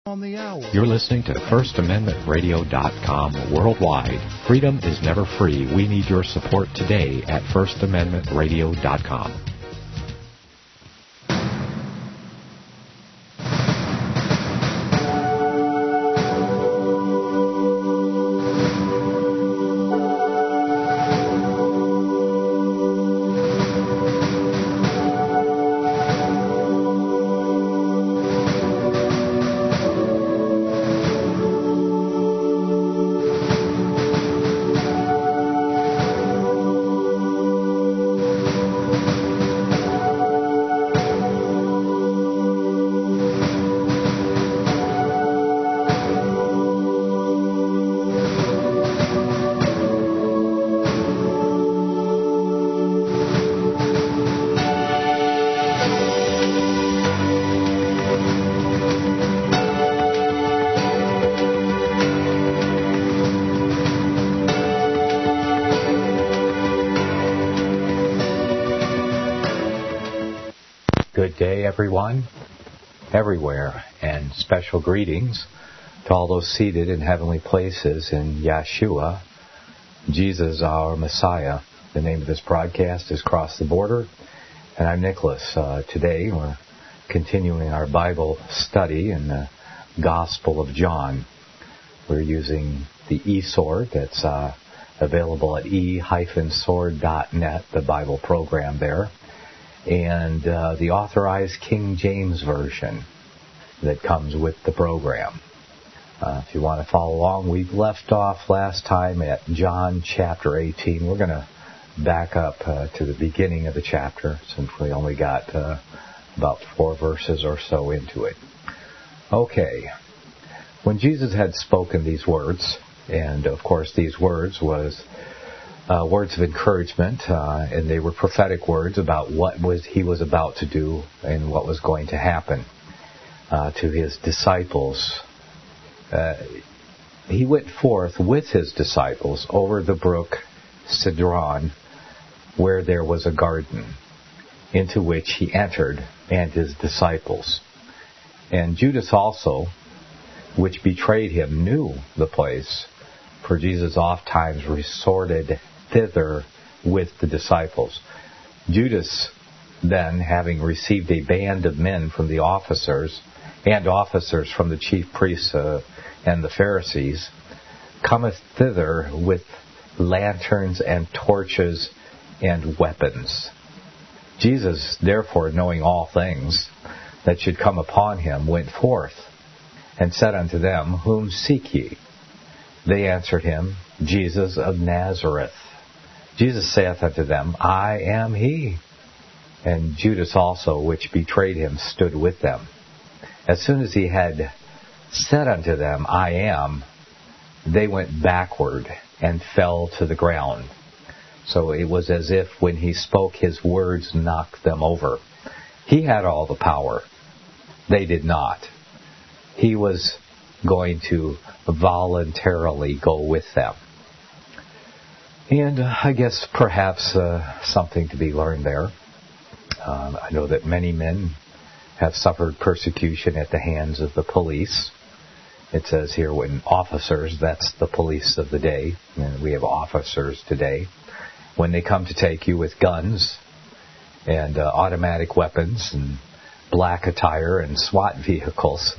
On the hour. You're listening to FirstAmendmentRadio.com worldwide. Freedom is never free. We need your support today at FirstAmendmentRadio.com. Good day, everyone, everywhere, and special greetings to all those seated in heavenly places in Yeshua, Jesus, our Messiah. The name of this broadcast is Cross the Border, and I'm Nicholas. Today we're continuing our Bible study in the Gospel of John. We're using the eSword that's available at e-sword.net, the Bible program there, and the Authorized King James Version that comes with the program. If you want to follow along, we left off last time at John chapter 18. We're going to back up to the beginning of the chapter since we only got about 4 verses or so into it. Okay. When Jesus had spoken these words, and of course these words was words of encouragement, and they were prophetic words about what he was about to do and what was going to happen to his disciples. He went forth with his disciples over the brook Cedron, where there was a garden, into which he entered, and his disciples. And Judas also, which betrayed him, knew the place, for Jesus oft times resorted thither with the disciples. Judas then, having received a band of men from the officers, and officers from the chief priests and the Pharisees, cometh thither with lanterns and torches and weapons. Jesus, therefore, knowing all things that should come upon him, went forth, and said unto them, Whom seek ye? They answered him, Jesus of Nazareth. Jesus saith unto them, I am he. And Judas also, which betrayed him, stood with them. As soon as he had said unto them, I am, they went backward and fell to the ground. So it was as if when he spoke, his words knocked them over. He had all the power. They did not. He was going to voluntarily go with them. And I guess perhaps something to be learned there. I know that many men have suffered persecution at the hands of the police. It says here when officers, that's the police of the day, and we have officers today, when they come to take you with guns and automatic weapons and black attire and SWAT vehicles,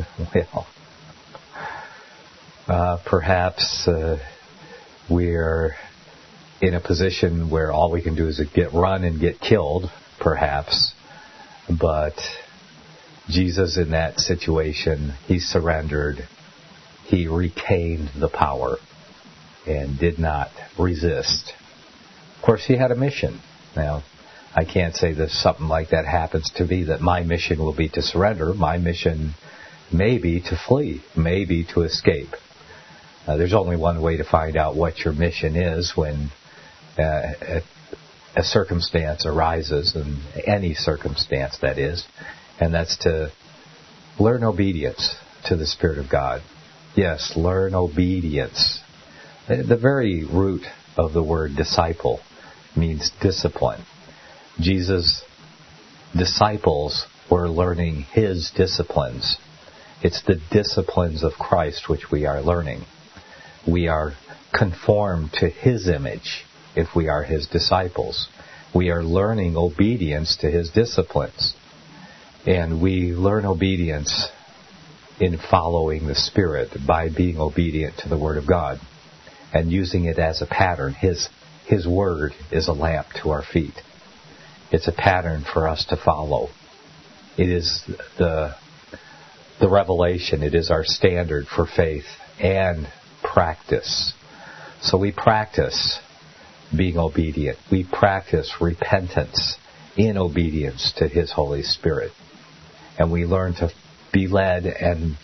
well, perhaps we're in a position where all we can do is run and get killed, perhaps. But Jesus in that situation, he surrendered. He retained the power and did not resist. Of course, he had a mission. Now, I can't say that something like that happens to me, that my mission will be to surrender. My mission may be to flee, may be to escape. There's only one way to find out what your mission is when a circumstance arises, and any circumstance that is, and that's to learn obedience to the Spirit of God. Yes, learn obedience. The very root of the word disciple means discipline. Jesus' disciples were learning his disciplines. It's the disciplines of Christ which we are learning. We are conformed to His image if we are His disciples. We are learning obedience to His disciplines. And we learn obedience in following the Spirit by being obedient to the Word of God and using it as a pattern. His Word is a lamp to our feet. It's a pattern for us to follow. It is the revelation. It is our standard for faith and practice. So we practice being obedient. We practice repentance in obedience to His Holy Spirit. And we learn to be led and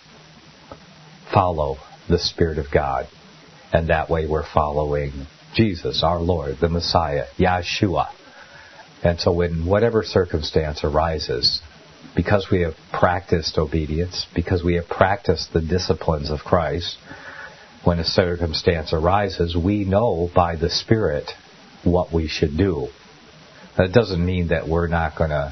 follow the Spirit of God. And that way we're following Jesus, our Lord, the Messiah, Yeshua. And so when whatever circumstance arises, because we have practiced obedience, because we have practiced the disciplines of Christ, when a circumstance arises, we know by the Spirit what we should do. That doesn't mean that we're not going to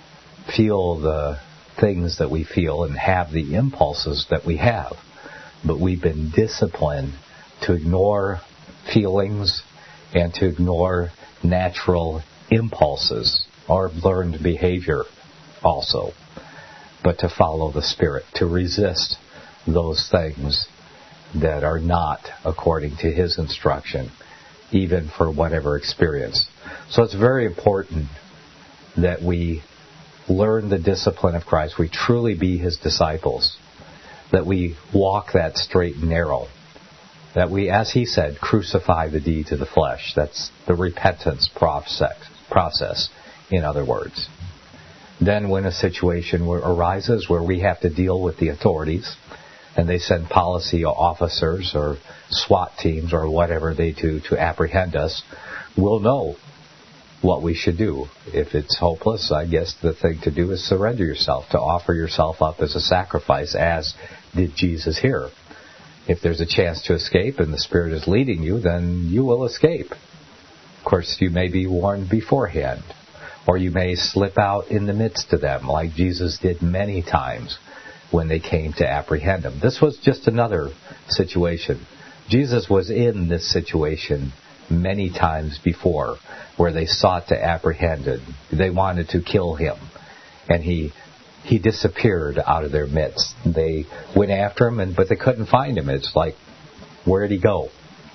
feel the things that we feel and have the impulses that we have. But we've been disciplined to ignore feelings and to ignore natural impulses or learned behavior also. But to follow the Spirit, to resist those things that are not according to His instruction, even for whatever experience. So it's very important that we learn the discipline of Christ, we truly be His disciples, that we walk that straight and narrow, that we, as He said, crucify the deeds of the flesh. That's the repentance process, in other words. Then when a situation arises where we have to deal with the authorities, and they send policy officers or SWAT teams or whatever they do to apprehend us, we'll know what we should do. If it's hopeless, I guess the thing to do is surrender yourself, to offer yourself up as a sacrifice, as did Jesus here. If there's a chance to escape and the Spirit is leading you, then you will escape. Of course, you may be warned beforehand, or you may slip out in the midst of them, like Jesus did many times when they came to apprehend Him. This was just another situation. Jesus was in this situation many times before, where they sought to apprehend Him. They wanted to kill Him. And He disappeared out of their midst. They went after Him, but they couldn't find Him. It's like, where'd He go?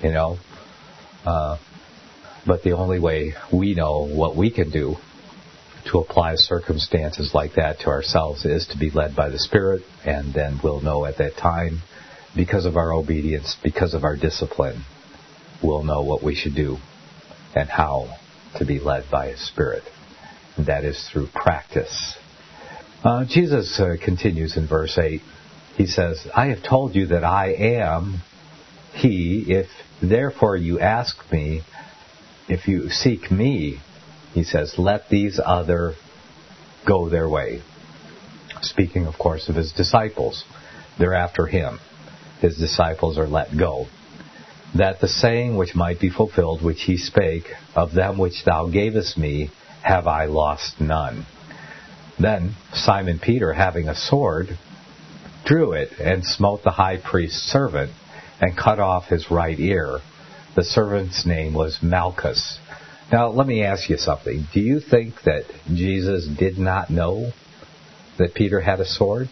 But the only way we know what we can do to apply circumstances like that to ourselves is to be led by the Spirit, and then we'll know at that time, because of our obedience, because of our discipline, we'll know what we should do and how to be led by His Spirit. And that is through practice. Jesus continues in verse 8. He says, I have told you that I am He. If therefore you ask me, if you seek me, He says, let these other go their way. Speaking, of course, of His disciples. They're after Him. His disciples are let go. That the saying which might be fulfilled, which He spake, of them which thou gavest me, have I lost none. Then Simon Peter, having a sword, drew it and smote the high priest's servant and cut off his right ear. The servant's name was Malchus. Now, let me ask you something. Do you think that Jesus did not know that Peter had a sword?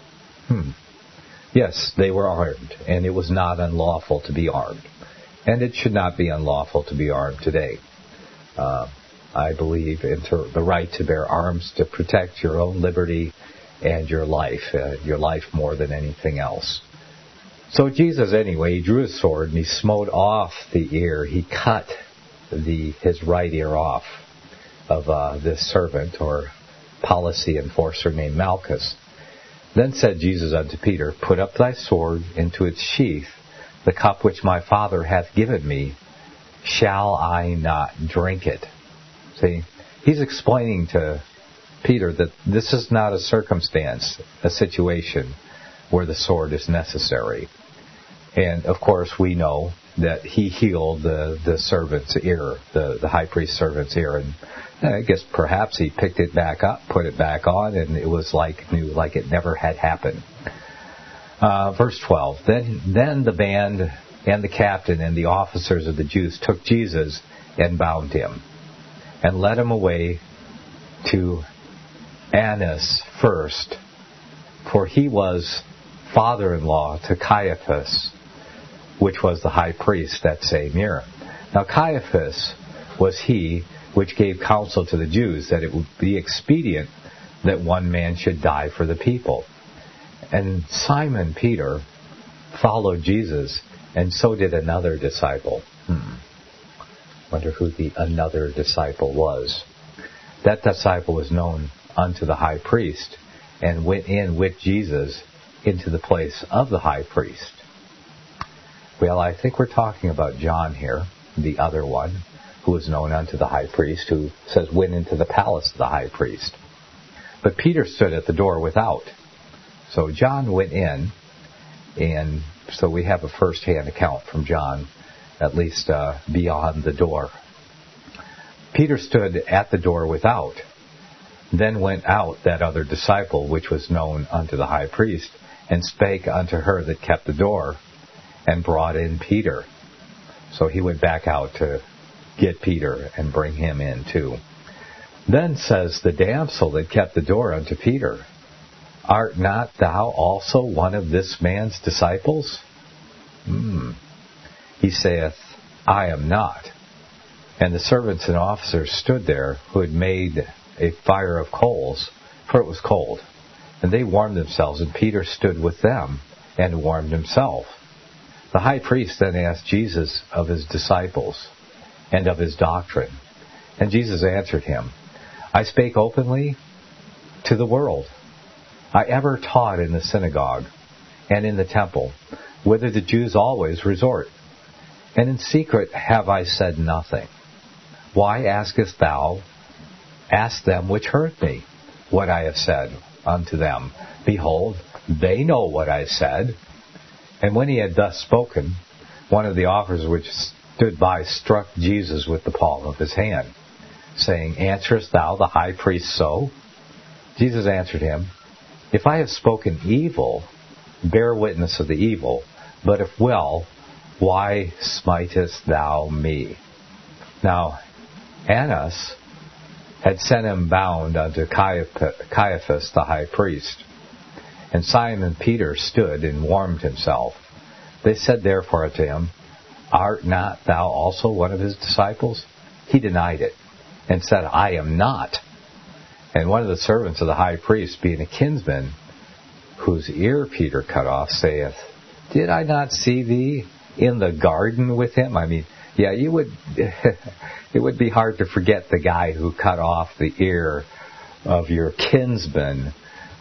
Yes, they were armed, and it was not unlawful to be armed. And it should not be unlawful to be armed today. I believe in the right to bear arms to protect your own liberty and your life more than anything else. So Jesus, anyway, he drew his sword and he smote off the ear. He cut his right ear off of this servant or policy enforcer named Malchus. Then said Jesus unto Peter, put up thy sword into its sheath. The cup which my Father hath given me, shall I not drink it? See, he's explaining to Peter that this is not a circumstance, a situation where the sword is necessary. And, of course, we know that he healed the servant's ear, the high priest's servant's ear. And I guess perhaps he picked it back up, put it back on, and it was like new, like it never had happened. Verse 12. Then the band and the captain and the officers of the Jews took Jesus and bound him and led him away to Annas first, for he was father-in-law to Caiaphas, which was the high priest that same year. Now Caiaphas was he which gave counsel to the Jews that it would be expedient that one man should die for the people. And Simon Peter followed Jesus, and so did another disciple. Wonder who the another disciple was. That disciple was known unto the high priest, and went in with Jesus into the place of the high priest. Well, I think we're talking about John here, the other one, who was known unto the high priest, who says went into the palace of the high priest. But Peter stood at the door without. So John went in, and so we have a first-hand account from John, at least beyond the door. Peter stood at the door without. Then went out that other disciple, which was known unto the high priest, and spake unto her that kept the door, and brought in Peter. So he went back out to get Peter and bring him in too. Then says the damsel that kept the door unto Peter, Art not thou also one of this man's disciples? He saith, I am not. And the servants and officers stood there, who had made a fire of coals, for it was cold. And they warmed themselves, and Peter stood with them, and warmed himself. The high priest then asked Jesus of his disciples, and of his doctrine. And Jesus answered him, I spake openly to the world. I ever taught in the synagogue, and in the temple, whither the Jews always resort. And in secret have I said nothing. Why askest thou? Ask them which heard me, what I have said unto them. Behold, they know what I said. And when he had thus spoken, one of the officers which stood by struck Jesus with the palm of his hand, saying, Answerest thou the high priest so? Jesus answered him, If I have spoken evil, bear witness of the evil. But if well, why smitest thou me? Now, Annas had sent him bound unto Caiaphas the high priest. And Simon Peter stood and warmed himself. They said therefore unto him, Art not thou also one of his disciples? He denied it, and said, I am not. And one of the servants of the high priest, being a kinsman, whose ear Peter cut off, saith, Did I not see thee in the garden with him? I mean, yeah, you would. It would be hard to forget the guy who cut off the ear of your kinsman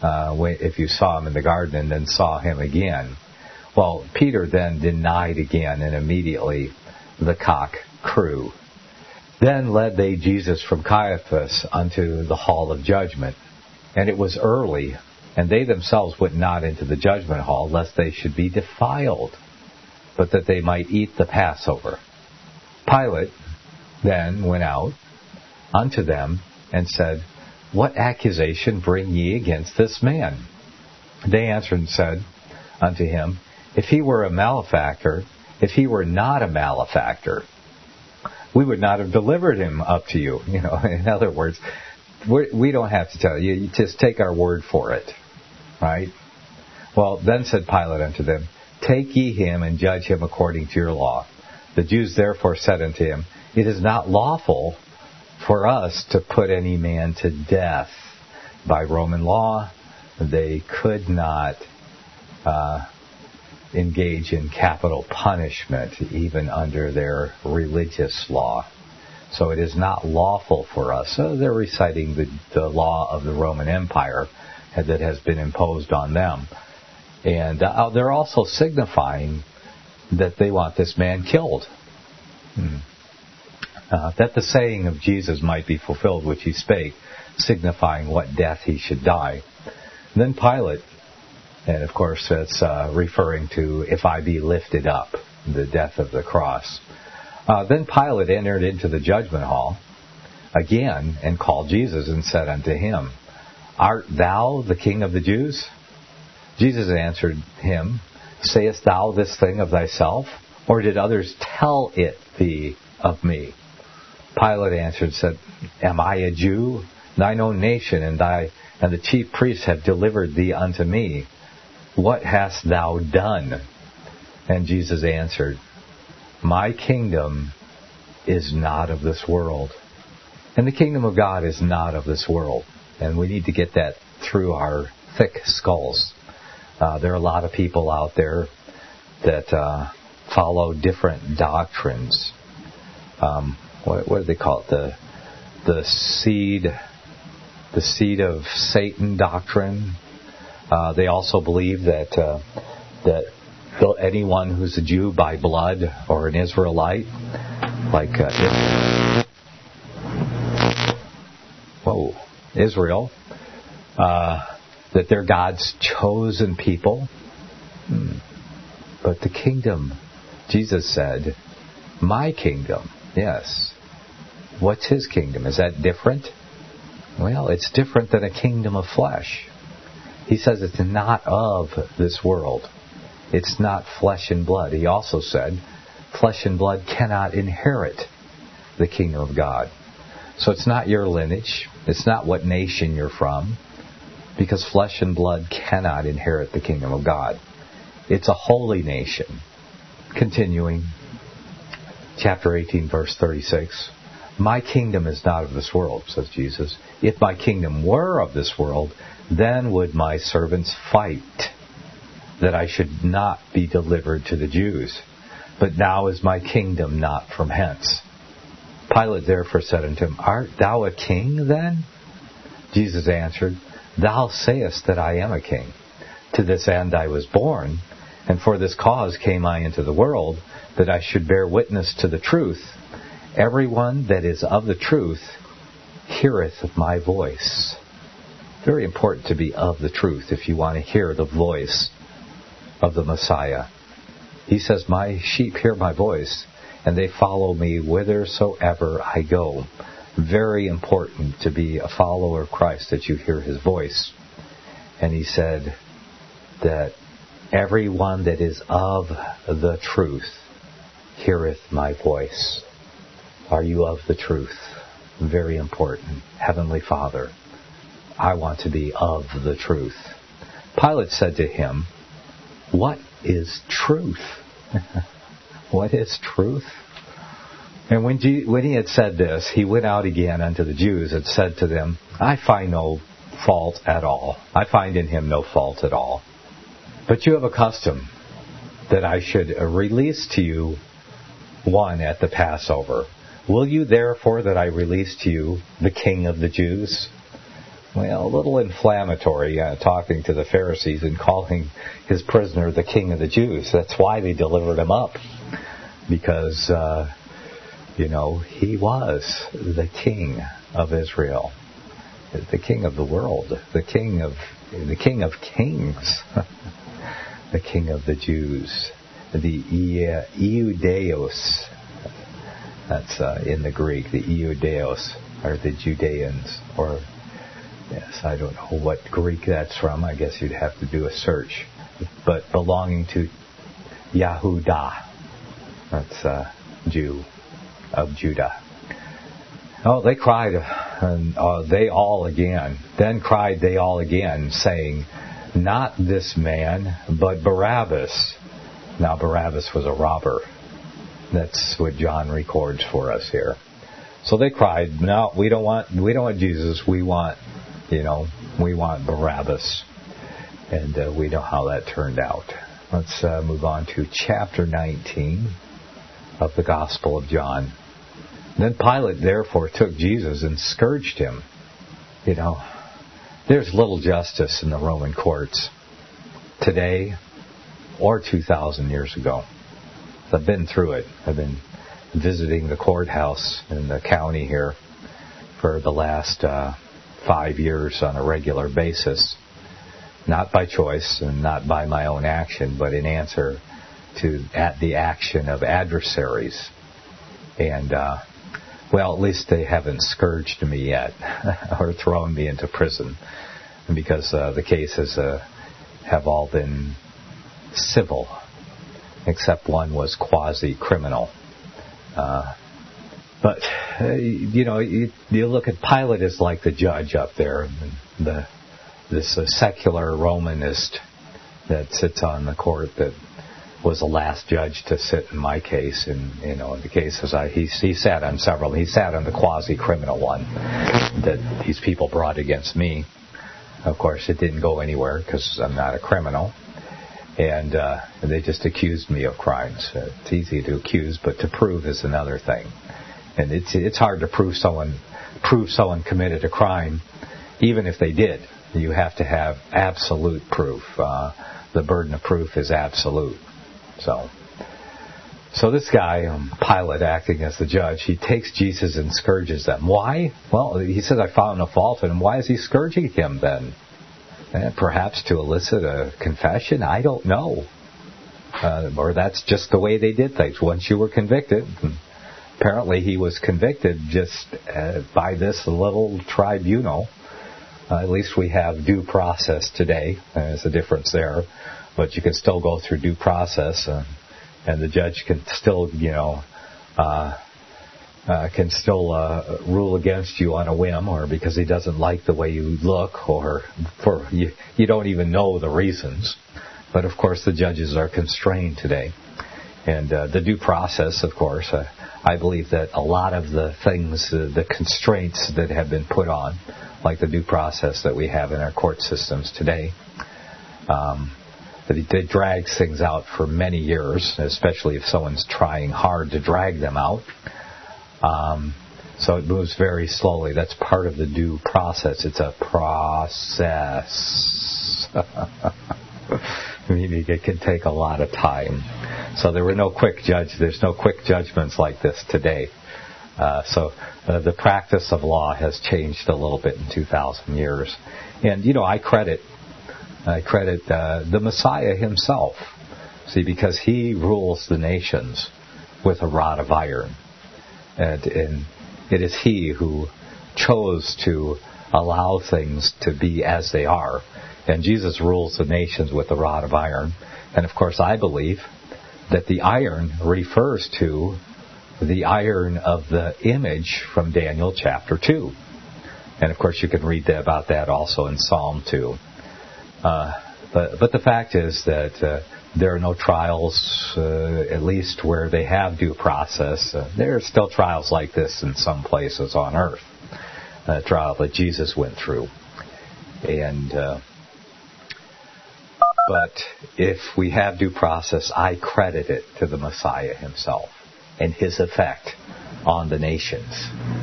if you saw him in the garden and then saw him again. Well, Peter then denied again, and immediately the cock crew. Then led they Jesus from Caiaphas unto the hall of judgment. And it was early, and they themselves went not into the judgment hall, lest they should be defiled, but that they might eat the Passover. Pilate then went out unto them, and said, What accusation bring ye against this man? They answered and said unto him, If he were a malefactor, if he were not a malefactor, we would not have delivered him up to you. You know, in other words, we don't have to tell you. You just take our word for it. Right? Well, then said Pilate unto them, Take ye him and judge him according to your law. The Jews therefore said unto him, It is not lawful for us to put any man to death. By Roman law, they could not engage in capital punishment, even under their religious law. So it is not lawful for us. So they're reciting the law of the Roman Empire that has been imposed on them. And they're also signifying that they want this man killed. That the saying of Jesus might be fulfilled, which he spake, signifying what death he should die. Then Pilate, and of course it's referring to if I be lifted up, the death of the cross. Then Pilate entered into the judgment hall again, and called Jesus, and said unto him, Art thou the King of the Jews? Jesus answered him, "Sayest thou this thing of thyself, or did others tell it thee of me?" Pilate answered and said, "Am I a Jew? Thine own nation and the chief priests have delivered thee unto me. What hast thou done?" And Jesus answered, "My kingdom is not of this world." And the kingdom of God is not of this world. And we need to get that through our thick skulls. There are a lot of people out there that follow different doctrines. What do they call it? The seed of Satan doctrine. They also believe that anyone who's a Jew by blood or an Israelite, like Israel, that they're God's chosen people. But the kingdom, Jesus said, my kingdom, yes. What's his kingdom? Is that different? Well, it's different than a kingdom of flesh. He says it's not of this world. It's not flesh and blood. He also said flesh and blood cannot inherit the kingdom of God. So it's not your lineage. It's not what nation you're from, because flesh and blood cannot inherit the kingdom of God. It's a holy nation. Continuing, chapter 18, verse 36. My kingdom is not of this world, says Jesus. If my kingdom were of this world, then would my servants fight, that I should not be delivered to the Jews. But now is my kingdom not from hence. Pilate therefore said unto him, Art thou a king then? Jesus answered, Thou sayest that I am a king. To this end I was born, and for this cause came I into the world, that I should bear witness to the truth. Everyone that is of the truth heareth my voice. Very important to be of the truth if you want to hear the voice of the Messiah. He says, my sheep hear my voice, and they follow me whithersoever I go. Very important to be a follower of Christ, that you hear his voice. And he said that everyone that is of the truth heareth my voice. Are you of the truth? Very important. Heavenly Father, I want to be of the truth. Pilate said to him, What is truth? What is truth? And when he had said this, he went out again unto the Jews and said to them, I find no fault at all. I find in him no fault at all. But you have a custom that I should release to you one at the Passover. Will you therefore that I release to you the King of the Jews? Well, a little inflammatory, talking to the Pharisees and calling his prisoner the King of the Jews. That's why they delivered him up. Because, he was the King of Israel. The King of the world. The King of Kings. The King of the Jews. The Iudeos. That's in the Greek, the Iudeos, or the Judeans, or, yes, I don't know what Greek that's from. I guess you'd have to do a search. But belonging to Yahudah. That's Jew of Judah. Oh, they cried, and they all again. Then cried they all again, saying, Not this man, but Barabbas. Now Barabbas was a robber. That's what John records for us here. So they cried, No, we don't want Jesus. We want Barabbas. And we know how that turned out. Let's move on to chapter 19 of the Gospel of John. Then Pilate therefore took Jesus and scourged him. There's little justice in the Roman courts today or 2,000 years ago. I've been through it. I've been visiting the courthouse in the county here for the last 5 years on a regular basis. Not by choice and not by my own action, but in answer to the action of adversaries. And, at least they haven't scourged me yet or thrown me into prison, because the case is have all been civil, except one was quasi-criminal. But you look at Pilate as like the judge up there, this secular Romanist that sits on the court that was the last judge to sit in my case. And in the cases he sat on several. He sat on the quasi-criminal one that these people brought against me. Of course, it didn't go anywhere because I'm not a criminal. And they just accused me of crimes. It's easy to accuse, but to prove is another thing. And it's hard to prove someone committed a crime, even if they did. You have to have absolute proof. The burden of proof is absolute. So this guy, Pilate, acting as the judge, he takes Jesus and scourges them. Why? Well, he says, I found no fault in him. Why is he scourging him then? Perhaps to elicit a confession? I don't know. Or that's just the way they did things. Once you were convicted, apparently he was convicted just by this little tribunal. At least we have due process today. There's a difference there. But you can still go through due process, and the judge can still, rule against you on a whim, or because he doesn't like the way you look, or for you don't even know the reasons. But of course, the judges are constrained today, and the due process, of course. I believe that a lot of the things, the constraints that have been put on, like the due process that we have in our court systems today, that it drags things out for many years, especially if someone's trying hard to drag them out. So it moves very slowly. That's part of the due process. It's a process. Meaning it can take a lot of time. So there's no quick judgments like this today. So the practice of law has changed a little bit in 2,000 years. And, I credit the Messiah himself. See, because he rules the nations with a rod of iron. And it is he who chose to allow things to be as they are. And Jesus rules the nations with a rod of iron. And, of course, I believe that the iron refers to the iron of the image from Daniel chapter 2. And, of course, you can read about that also in Psalm 2. But the fact is that there are no trials, at least where they have due process. There are still trials like this in some places on earth. A trial that Jesus went through. But if we have due process, I credit it to the Messiah himself and his effect on the nations.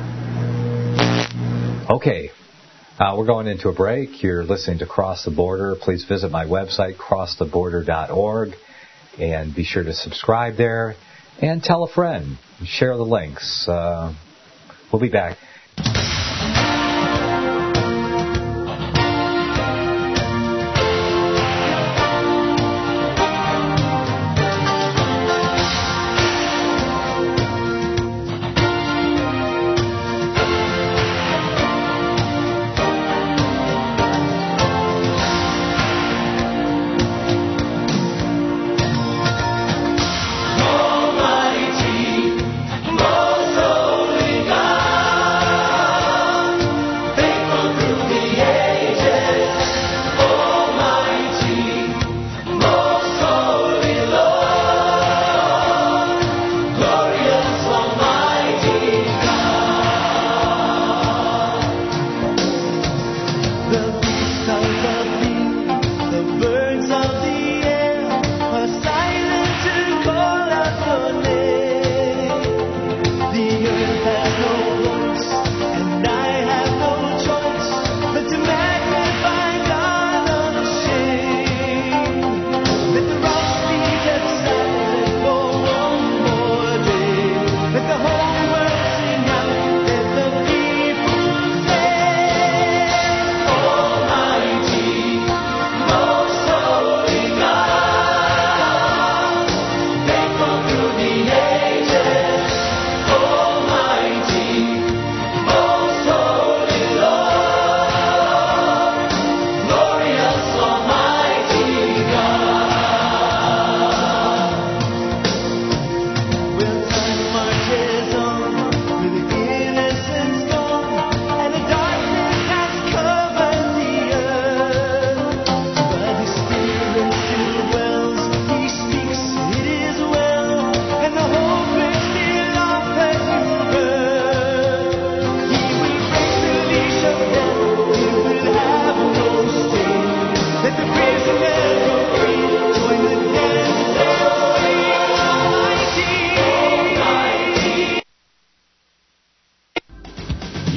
Okay, we're going into a break. You're listening to Cross the Border. Please visit my website, crosstheborder.org, and be sure to subscribe there and tell a friend. Share the links. We'll be back. Almighty, most holy God.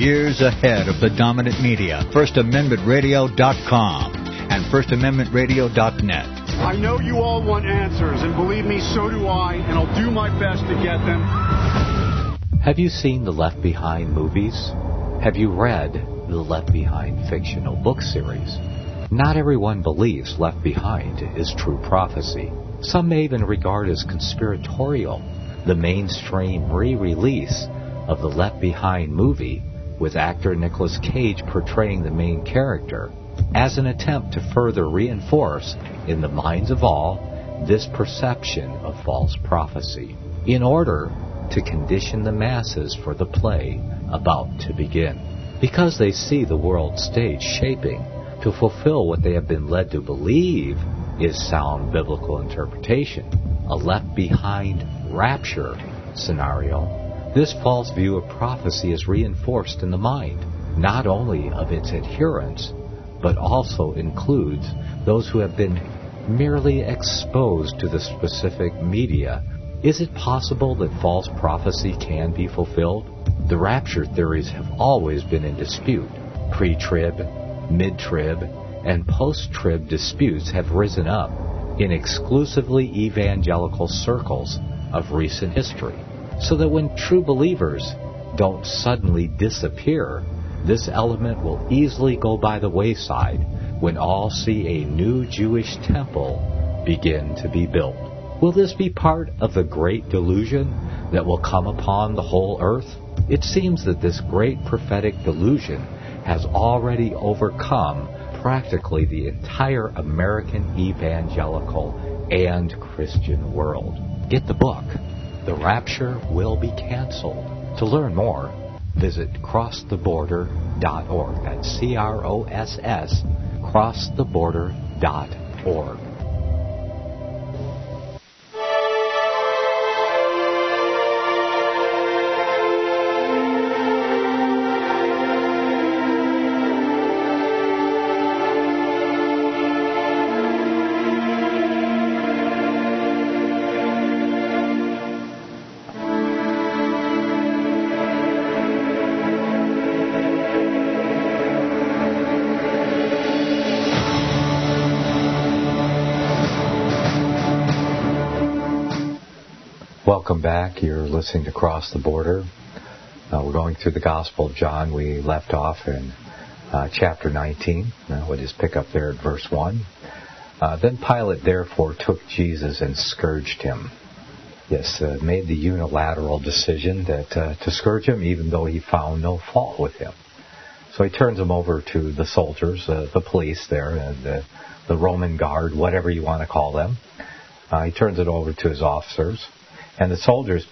years ahead of the dominant media. FirstAmendmentRadio.com and FirstAmendmentRadio.net. I know you all want answers, and believe me, so do I, and I'll do my best to get them. Have you seen the Left Behind movies? Have you read the Left Behind fictional book series? Not everyone believes Left Behind is true prophecy. Some may even regard as conspiratorial the mainstream re-release of the Left Behind movie with actor Nicolas Cage portraying the main character as an attempt to further reinforce in the minds of all this perception of false prophecy in order to condition the masses for the play about to begin. Because they see the world stage shaping to fulfill what they have been led to believe is sound biblical interpretation, a left behind rapture scenario, this false view of prophecy is reinforced in the mind, not only of its adherents, but also includes those who have been merely exposed to the specific media. Is it possible that false prophecy can be fulfilled? The rapture theories have always been in dispute. Pre-trib, mid-trib, and post-trib disputes have risen up in exclusively evangelical circles of recent history, so that when true believers don't suddenly disappear, this element will easily go by the wayside when all see a new Jewish temple begin to be built. Will this be part of the great delusion that will come upon the whole earth? It seems that this great prophetic delusion has already overcome practically the entire American evangelical and Christian world. Get the book, The Rapture Will Be Canceled. To learn more, visit crosstheborder.org. That's CROSS, crosstheborder.org. Welcome back. You're listening to Cross the Border. We're going through the Gospel of John. We left off in chapter 19. We'll just pick up there at verse 1. Then Pilate therefore took Jesus and scourged him. Yes, made the unilateral decision that to scourge him even though he found no fault with him. So he turns him over to the soldiers, the police there, the Roman guard, whatever you want to call them. He turns it over to his officers. And the soldiers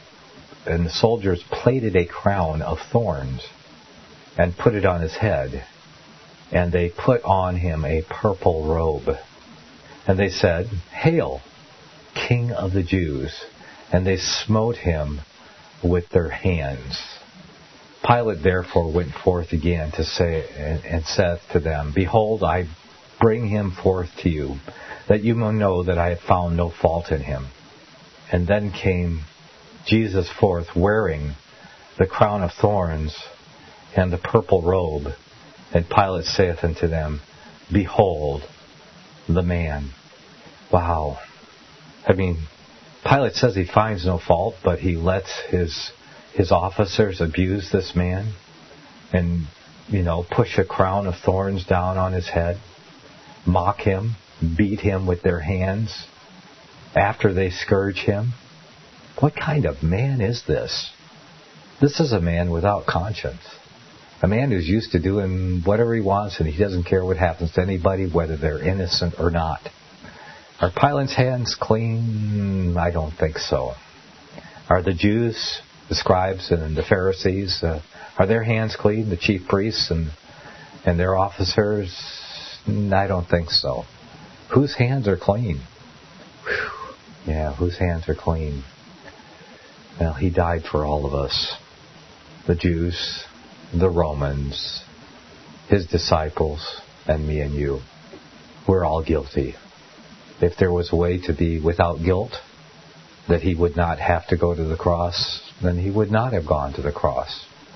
plaited a crown of thorns and put it on his head. And they put on him a purple robe. And they said, "Hail, King of the Jews!" And they smote him with their hands. Pilate therefore went forth again to say, and saith to them, "Behold, I bring him forth to you, that you may know that I have found no fault in him." And then came Jesus forth wearing the crown of thorns and the purple robe. And Pilate saith unto them, "Behold the man." Wow. I mean, Pilate says he finds no fault, but he lets his officers abuse this man and, push a crown of thorns down on his head, mock him, beat him with their hands after they scourge him. What kind of man is this? This is a man without conscience. A man who's used to doing whatever he wants and he doesn't care what happens to anybody, whether they're innocent or not. Are Pilate's hands clean? I don't think so. Are the Jews, the scribes and the Pharisees, are their hands clean, the chief priests and their officers? I don't think so. Whose hands are clean? Whew. Yeah, whose hands are clean? Well, he died for all of us. The Jews, the Romans, his disciples, and me and you. We're all guilty. If there was a way to be without guilt, that he would not have to go to the cross, then he would not have gone to the cross.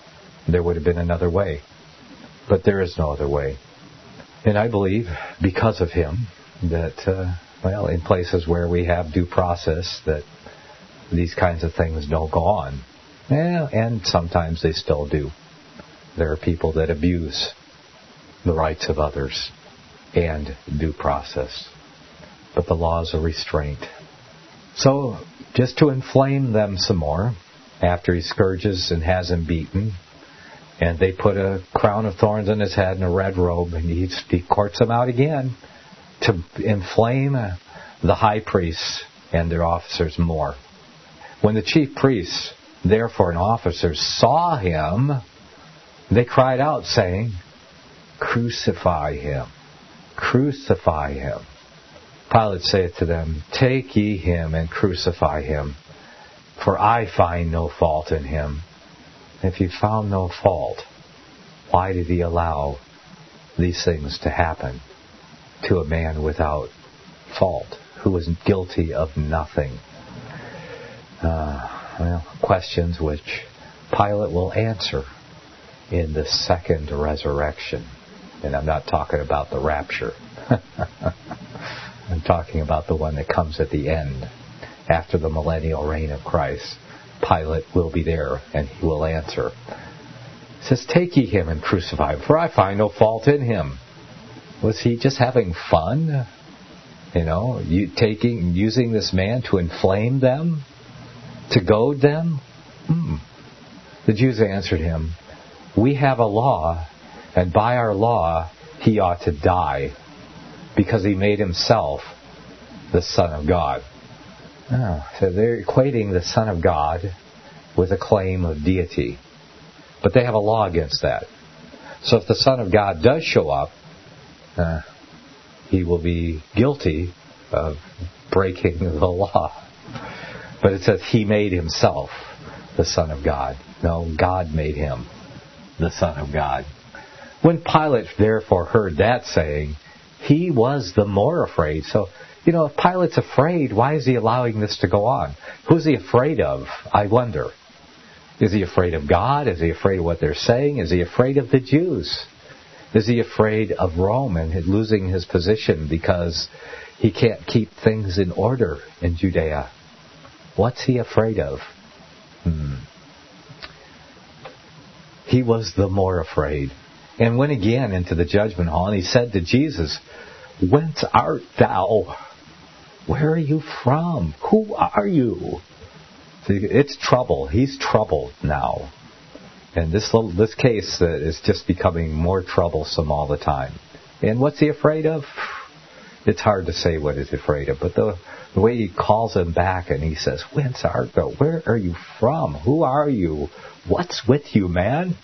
there would have been another way. But there is no other way. And I believe, because of him, that, in places where we have due process, that these kinds of things don't go on. And sometimes they still do. There are people that abuse the rights of others and due process. But the law is a restraint. So, just to inflame them some more, after he scourges and has him beaten, and they put a crown of thorns on his head and a red robe, and he courts them out again to inflame the high priests and their officers more. When the chief priests, therefore, and officers saw him, they cried out, saying, "Crucify him! Crucify him!" Pilate saith to them, "Take ye him and crucify him, for I find no fault in him." If he found no fault, why did he allow these things to happen to a man without fault, who was guilty of nothing? Questions which Pilate will answer in the second resurrection. And I'm not talking about the rapture. I'm talking about the one that comes at the end, after the millennial reign of Christ. Pilate will be there, and he will answer. It says, "Take ye him and crucify him, for I find no fault in him." Was he just having fun? Using this man to inflame them? To goad them? The Jews answered him, "We have a law, and by our law he ought to die, because he made himself the Son of God." So they're equating the Son of God with a claim of deity. But they have a law against that. So if the Son of God does show up, he will be guilty of breaking the law. But it says he made himself the Son of God. No, God made him the Son of God. When Pilate therefore heard that saying, he was the more afraid. So, if Pilate's afraid, why is he allowing this to go on? Who's he afraid of, I wonder? Is he afraid of God? Is he afraid of what they're saying? Is he afraid of the Jews? Is he afraid of Rome and losing his position because he can't keep things in order in Judea? What's he afraid of? He was the more afraid. And went again into the judgment hall, and he said to Jesus, "Whence art thou? Where are you from? Who are you?" See, it's trouble. He's troubled now. And this case is just becoming more troublesome all the time. And what's he afraid of? It's hard to say what he's afraid of. But the way he calls him back and he says, "Whence art thou? Where are you from? Who are you? What's with you, man?"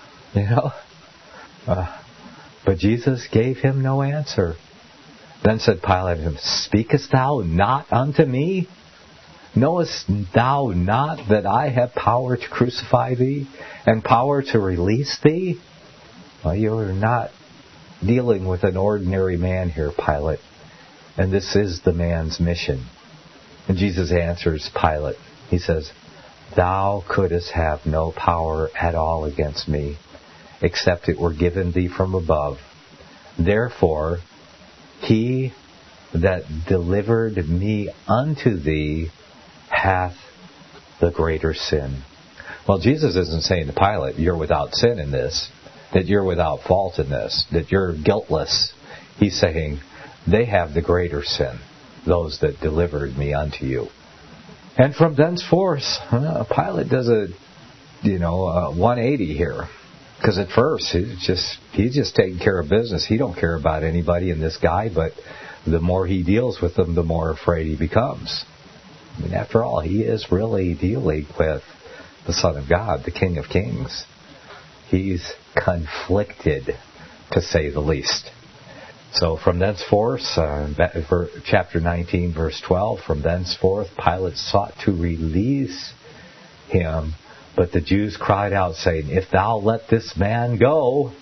But Jesus gave him no answer. Then said Pilate to him, "Speakest thou not unto me? Knowest thou not that I have power to crucify thee, and power to release thee?" Well, you're not dealing with an ordinary man here, Pilate. And this is the man's mission. And Jesus answers Pilate. He says, "Thou couldst have no power at all against me, except it were given thee from above. Therefore, he that delivered me unto thee hath the greater sin." Well, Jesus isn't saying to Pilate, "You're without sin in this," that you're without fault in this, that you're guiltless. He's saying, they have the greater sin, those that delivered me unto you. And from thenceforth, Pilate does a 180 here. Because at first, he's just taking care of business. He don't care about anybody in this guy, but the more he deals with them, the more afraid he becomes. I mean, after all, he is really dealing with the Son of God, the King of Kings. He's conflicted, to say the least. So from thenceforth, chapter 19, verse 12, from thenceforth Pilate sought to release him, but the Jews cried out, saying, "If thou let this man go,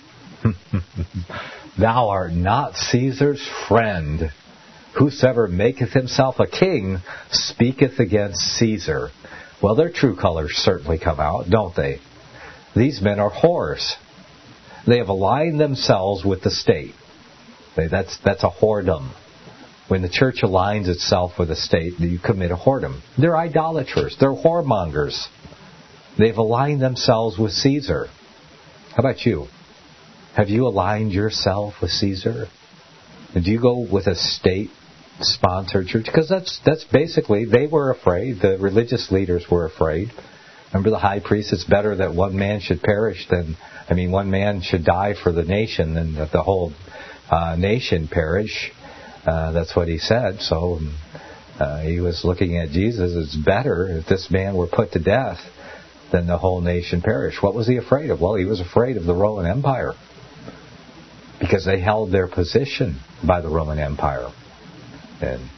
thou art not Caesar's friend. Whosoever maketh himself a king speaketh against Caesar." Well, their true colors certainly come out, don't they? These men are whores. They have aligned themselves with the state. That's a whoredom. When the church aligns itself with the state, you commit a whoredom. They're idolaters. They're whoremongers. They've aligned themselves with Caesar. How about you? Have you aligned yourself with Caesar? Do you go with a state-sponsored church? Because that's basically, they were afraid. The religious leaders were afraid. Remember the high priest, it's better that one man should perish one man should die for the nation than that the whole nation perish. That's what he said. So he was looking at Jesus. It's better if this man were put to death than the whole nation perish. What was he afraid of? Well, he was afraid of the Roman Empire because they held their position by the Roman Empire. And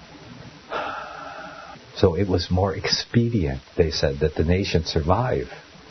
so it was more expedient, they said, that the nation survive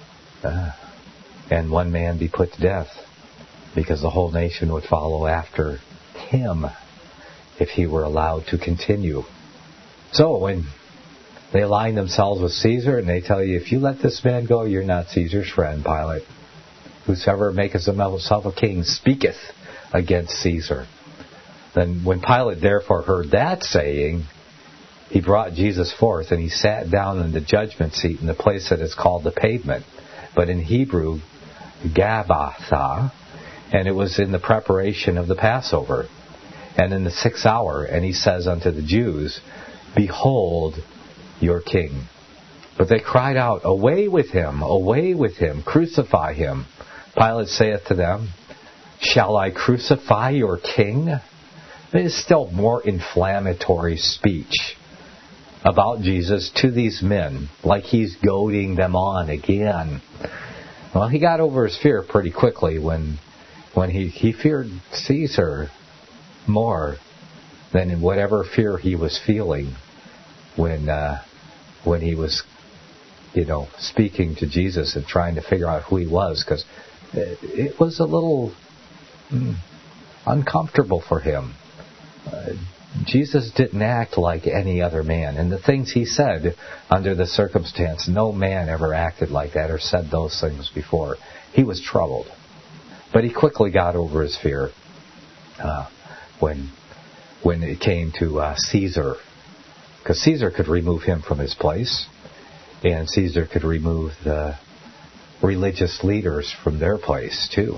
and one man be put to death, because the whole nation would follow after him if he were allowed to continue. So when they align themselves with Caesar and they tell you, if you let this man go, you're not Caesar's friend, Pilate. Whosoever maketh himself a king speaketh against Caesar. Then when Pilate therefore heard that saying, he brought Jesus forth and he sat down in the judgment seat in the place that is called the pavement, but in Hebrew, Gabbatha, and it was in the preparation of the Passover. And in the 6th hour, and he says unto the Jews, Behold your king. But they cried out, Away with him, crucify him. Pilate saith to them, Shall I crucify your king? It is still more inflammatory speech about Jesus to these men, like he's goading them on again. Well, he got over his fear pretty quickly when he feared Caesar more than in whatever fear he was feeling when he was, speaking to Jesus and trying to figure out who he was, because it was a little uncomfortable for him. Jesus didn't act like any other man, and the things he said under the circumstance, no man ever acted like that or said those things before. He was troubled, but he quickly got over his fear when it came to Caesar, because Caesar could remove him from his place, and Caesar could remove the religious leaders from their place too.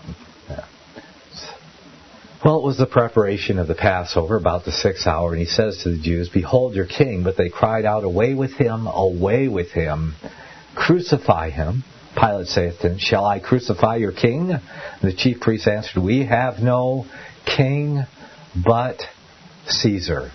Well, it was the preparation of the Passover, about the 6th hour, and he says to the Jews, Behold your king. But they cried out, Away with him, crucify him. Pilate saith to them, Shall I crucify your king? And the chief priests answered, We have no king but Caesar.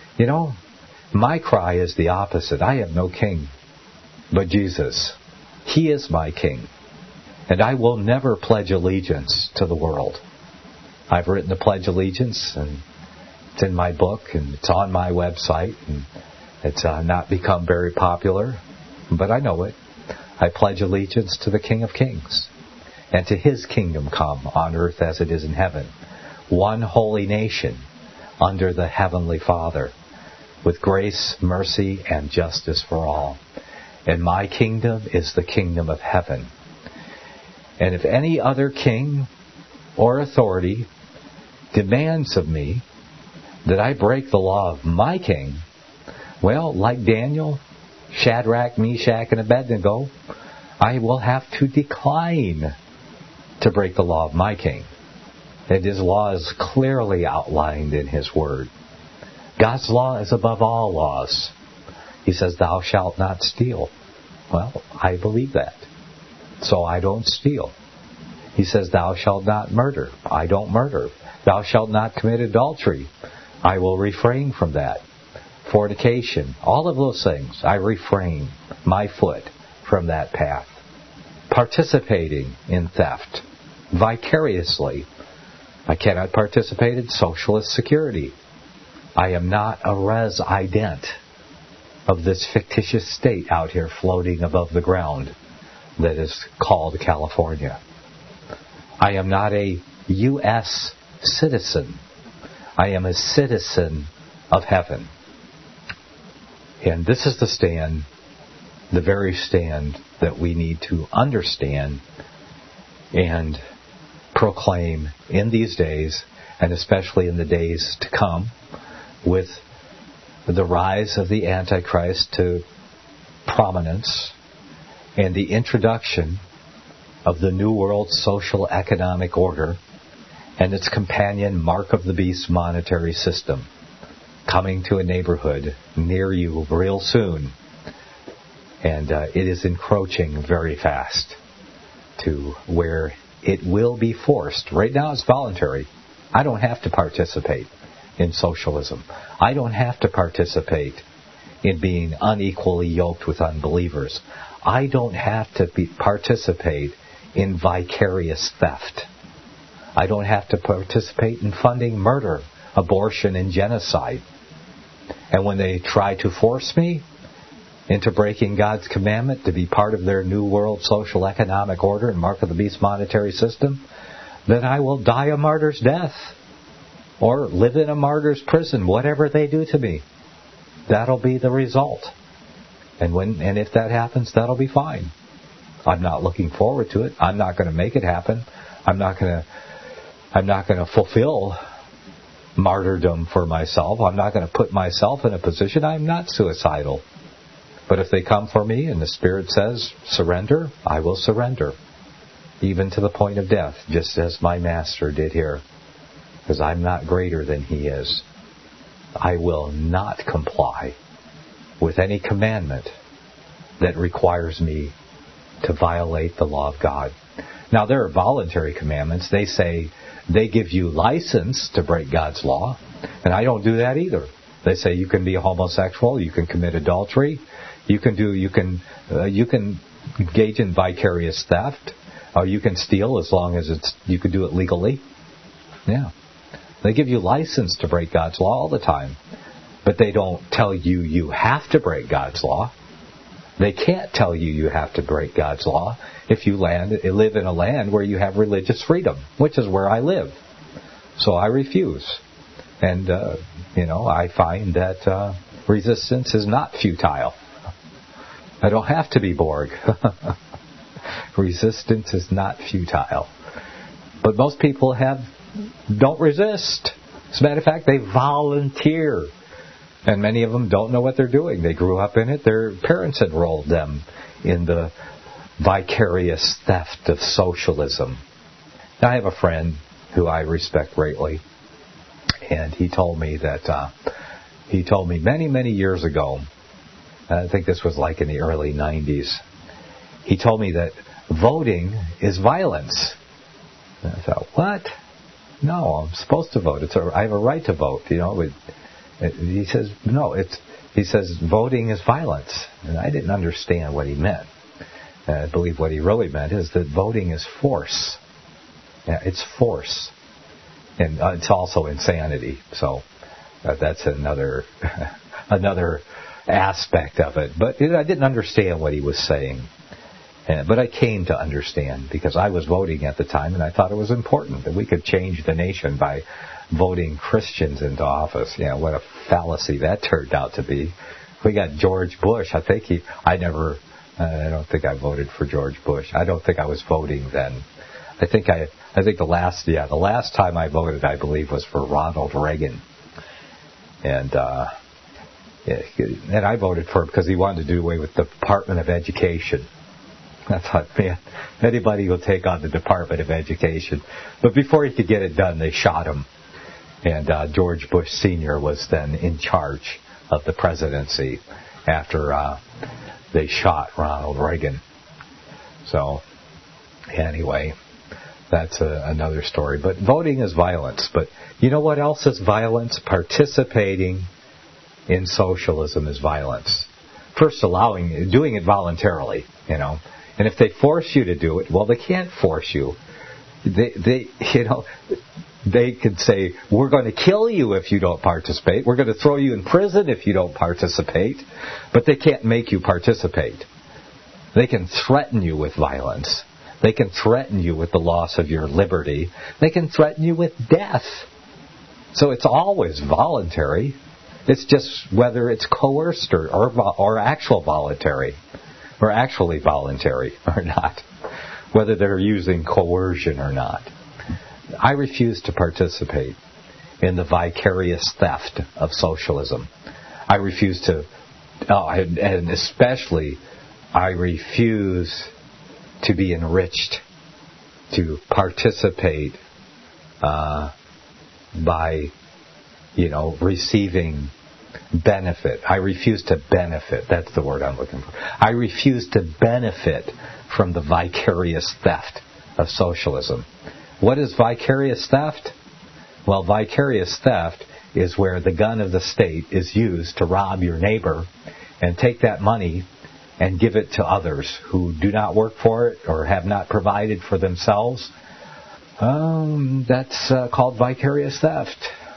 My cry is the opposite. I have no king but Jesus. He is my king. And I will never pledge allegiance to the world. I've written the Pledge of Allegiance, and it's in my book, and it's on my website, and it's not become very popular, but I know it. I pledge allegiance to the King of Kings, and to His kingdom come on earth as it is in heaven. One holy nation under the Heavenly Father, with grace, mercy, and justice for all. And my kingdom is the kingdom of heaven. And if any other king or authority demands of me that I break the law of my king, well, like Daniel, Shadrach, Meshach, and Abednego, I will have to decline to break the law of my king. And His law is clearly outlined in His Word. God's law is above all laws. He says, Thou shalt not steal. Well, I believe that, so I don't steal. He says, Thou shalt not murder. I don't murder. Thou shalt not commit adultery. I will refrain from that. Fornication, all of those things, I refrain my foot from that path. Participating in theft, vicariously. I cannot participate in socialist security. I am not a res-ident of this fictitious state out here floating above the ground that is called California. I am not a U.S. citizen. I am a citizen of heaven. And this is the stand the very stand that we need to understand and proclaim in these days, and especially in the days to come, with the rise of the Antichrist to prominence and the introduction of the New World Social Economic Order and its companion Mark of the Beast monetary system coming to a neighborhood near you real soon. And it is encroaching very fast to where it will be forced. Right now it's voluntary. I don't have to participate in socialism. I don't have to participate in being unequally yoked with unbelievers. I don't have to participate in vicarious theft. I don't have to participate in funding murder, abortion, and genocide. And when they try to force me into breaking God's commandment to be part of their New World Social Economic Order and Mark of the Beast monetary system, then I will die a martyr's death or live in a martyr's prison, whatever they do to me. That'll be the result. And if that happens, that'll be fine. I'm not looking forward to it. I'm not going to make it happen. I'm not going to fulfill martyrdom for myself. I'm not going to put myself in a position. I'm not suicidal. But if they come for me and the Spirit says, surrender, I will surrender. Even to the point of death, just as my Master did here. Because I'm not greater than He is. I will not comply with any commandment that requires me to violate the law of God. Now, there are voluntary commandments. They say they give you license to break God's law, and I don't do that either. They say you can be a homosexual, you can commit adultery, you can engage in vicarious theft, or you can steal as long as you can do it legally. Yeah. They give you license to break God's law all the time. But they don't tell you you have to break God's law. They can't tell you have to break God's law if you live in a land where you have religious freedom, which is where I live. So I refuse. And, I find that resistance is not futile. I don't have to be Borg. Resistance is not futile. But most people don't resist. As a matter of fact, they volunteer. And many of them don't know what they're doing. They grew up in it. Their parents enrolled them in the vicarious theft of socialism. Now, I have a friend who I respect greatly. And he told me many, many years ago, I think this was like in the early 90s, he told me that voting is violence. And I thought, what? No, I'm supposed to vote. I have a right to vote. He says, no, he says voting is violence. And I didn't understand what he meant. I believe what he really meant is that voting is force. Yeah, it's force. And it's also insanity. So that's another aspect of it. But I didn't understand what he was saying. But I came to understand because I was voting at the time, and I thought it was important that we could change the nation by voting Christians into office. What a fallacy that turned out to be. We got George Bush. I don't think I voted for George Bush. I don't think I was voting then. I think the last time I voted, I believe, was for Ronald Reagan. And I voted for him because he wanted to do away with the Department of Education. I thought, man, anybody will take on the Department of Education. But before he could get it done, they shot him. And George Bush Sr. was then in charge of the presidency after they shot Ronald Reagan. So, anyway, that's another story. But voting is violence. But you know what else is violence? Participating in socialism is violence. First, doing it voluntarily, And if they force you to do it, well, they can't force you. They could say, we're going to kill you if you don't participate. We're going to throw you in prison if you don't participate. But they can't make you participate. They can threaten you with violence. They can threaten you with the loss of your liberty. They can threaten you with death. So it's always voluntary. It's just whether it's coerced or actual voluntary. are actually voluntary or not, whether they're using coercion or not. I refuse to participate in the vicarious theft of socialism. I refuse to, and especially, I refuse to be enriched, to participate by, receiving benefit. I refuse to benefit. That's the word I'm looking for. I refuse to benefit from the vicarious theft of socialism. What is vicarious theft? Well, vicarious theft is where the gun of the state is used to rob your neighbor and take that money and give it to others who do not work for it or have not provided for themselves. That's called vicarious theft.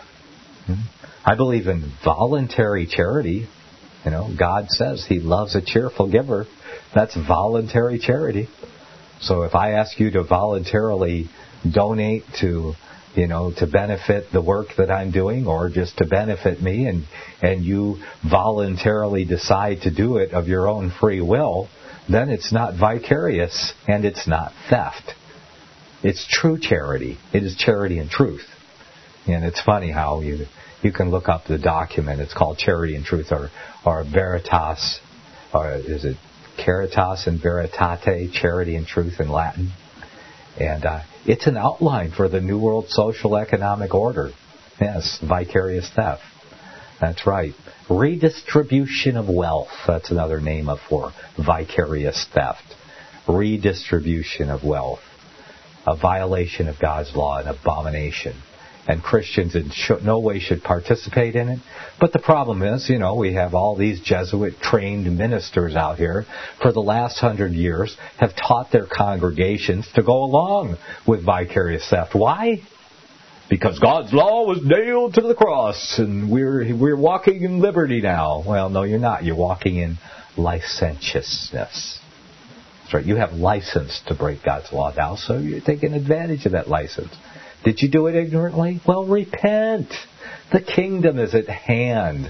I believe in voluntary charity. God says He loves a cheerful giver. That's voluntary charity. So if I ask you to voluntarily donate to benefit the work that I'm doing, or just to benefit me, and you voluntarily decide to do it of your own free will, then it's not vicarious and it's not theft. It's true charity. It is charity and truth. And it's funny how you can look up the document. It's called Charity and Truth, or Veritas, or is it Caritas and Veritate, Charity and Truth in Latin. And it's an outline for the New World Social Economic Order. Yes, vicarious theft. That's right. Redistribution of wealth. That's another name for vicarious theft. Redistribution of wealth. A violation of God's law, an abomination. And Christians in no way should participate in it. But the problem is, we have all these Jesuit-trained ministers out here for the last 100 years have taught their congregations to go along with vicarious theft. Why? Because God's law was nailed to the cross and we're walking in liberty now. Well, no, you're not. You're walking in licentiousness. That's right. You have license to break God's law now, so you're taking advantage of that license. Did you do it ignorantly? Well, repent. The kingdom is at hand.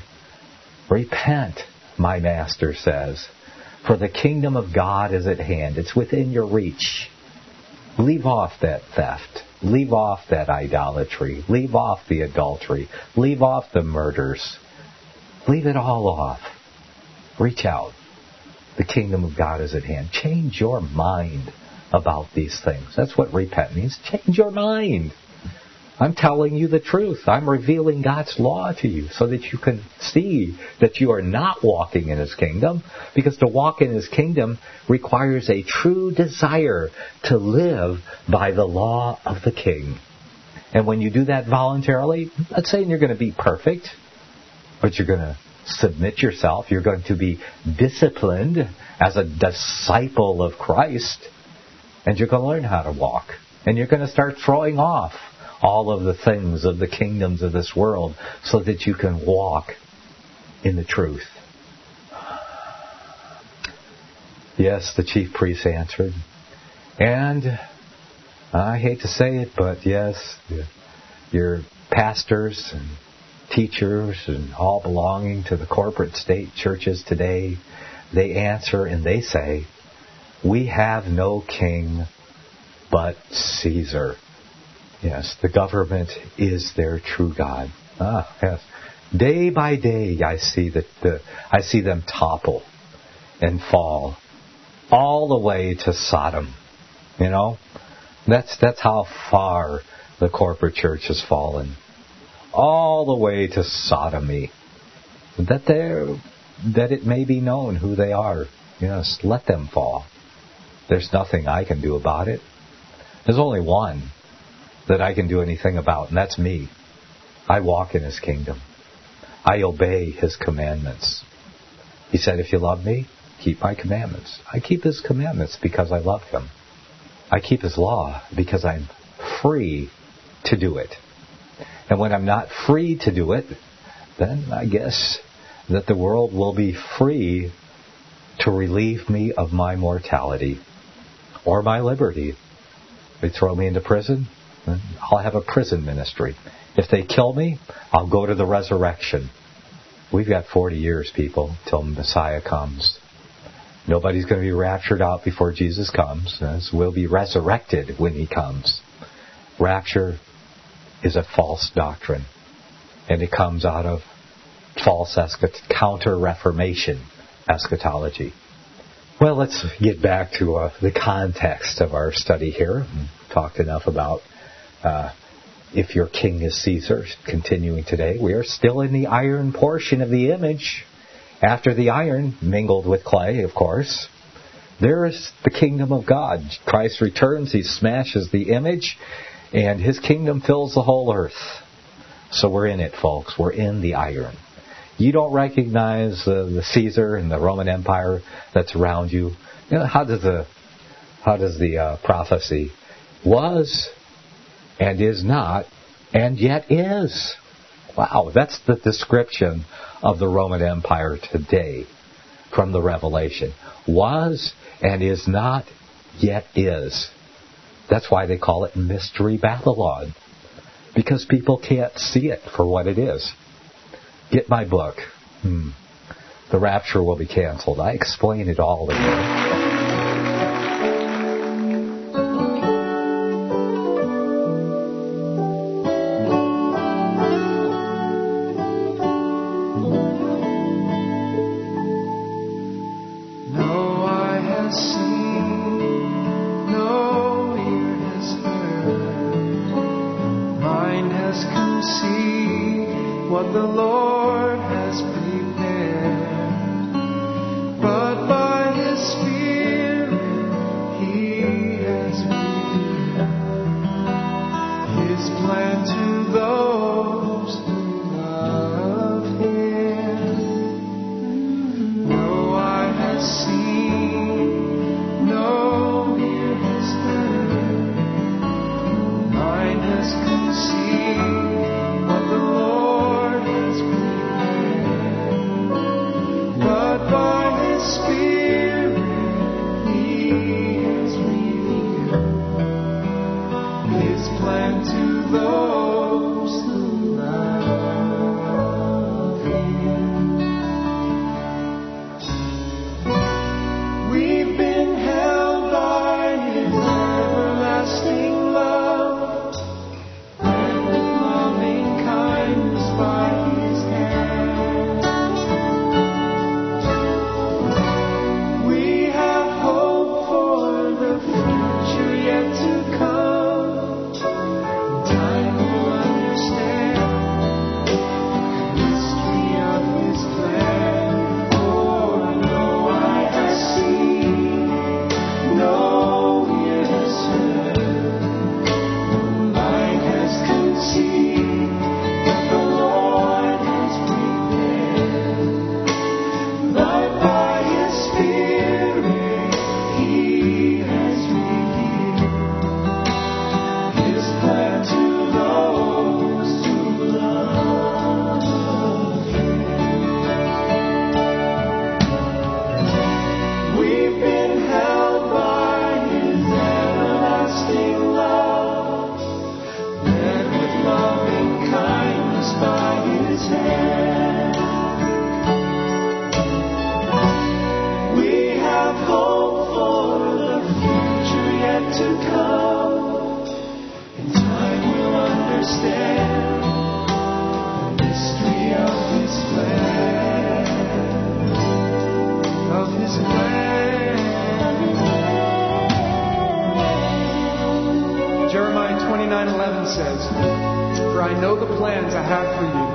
Repent, my master says. For the kingdom of God is at hand. It's within your reach. Leave off that theft. Leave off that idolatry. Leave off the adultery. Leave off the murders. Leave it all off. Reach out. The kingdom of God is at hand. Change your mind about these things. That's what repent means. Change your mind. I'm telling you the truth. I'm revealing God's law to you so that you can see that you are not walking in His kingdom, because to walk in His kingdom requires a true desire to live by the law of the King. And when you do that voluntarily, not saying you're going to be perfect, but you're going to submit yourself. You're going to be disciplined as a disciple of Christ, and you're going to learn how to walk. And you're going to start throwing off all of the things of the kingdoms of this world so that you can walk in the truth. Yes, the chief priest answered. And I hate to say it, but yes, your pastors and teachers and all belonging to the corporate state churches today, they answer and they say, we have no king but Caesar. Yes, the government is their true God. Yes. Day by day, I see them topple and fall, all the way to Sodom. That's how far the corporate church has fallen, all the way to sodomy. That it may be known who they are. Yes, let them fall. There's nothing I can do about it. There's only one that I can do anything about, and that's me. I walk in His kingdom. I obey His commandments. He said, if you love me, keep my commandments. I keep His commandments because I love Him. I keep His law because I'm free to do it. And when I'm not free to do it, then I guess that the world will be free to relieve me of my mortality or my liberty. They throw me into prison, I'll have a prison ministry. If they kill me, I'll go to the resurrection. We've got 40 years, people, till Messiah comes. Nobody's going to be raptured out before Jesus comes. We'll be resurrected when He comes. Rapture is a false doctrine. And it comes out of false counter-Reformation eschatology. Well, let's get back to the context of our study here. We've talked enough about if your king is Caesar. Continuing today, we are still in the iron portion of the image. After the iron mingled with clay, of course, there is the kingdom of God. Christ returns, He smashes the image, and His kingdom fills the whole earth. So we're in it, folks. We're in the iron. You don't recognize the Caesar and the Roman Empire that's around you. You know, how does the prophecy was and is not and yet is? Wow, that's the description of the Roman Empire today from the Revelation. Was and is not, yet is. That's why they call it Mystery Babylon. Because people can't see it for what it is. Get my book. The Rapture Will Be Canceled. I explain it all in there. Jeremiah 29:11 says, "For I know the plans I have for you,